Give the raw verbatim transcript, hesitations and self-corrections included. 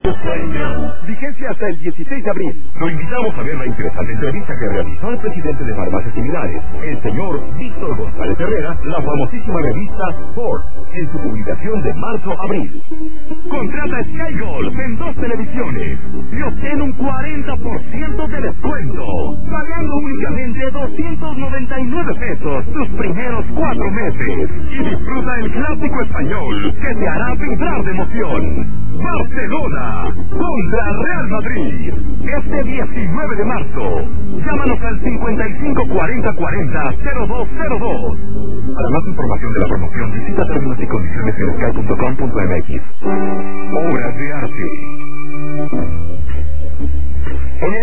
Vigencia hasta el dieciséis de abril. Lo invitamos a ver la interesante entrevista que realizó el presidente de Farmacias Similares, el señor Víctor González Herrera, la famosísima revista Forbes, en su publicación de marzo-abril. Contrata Sky Golf en dos televisiones y obtén un cuarenta por ciento de descuento, pagando únicamente doscientos noventa y nueve pesos tus primeros cuatro meses. Y disfruta el clásico español que te hará vibrar de emoción. Barcelona contra Real Madrid, este diecinueve de marzo. Llámanos al cincuenta y cinco cuarenta cuarenta cero dos cero dos. Para más información de la promoción, visita términos y condiciones en sky punto com punto m x. Obras de arte.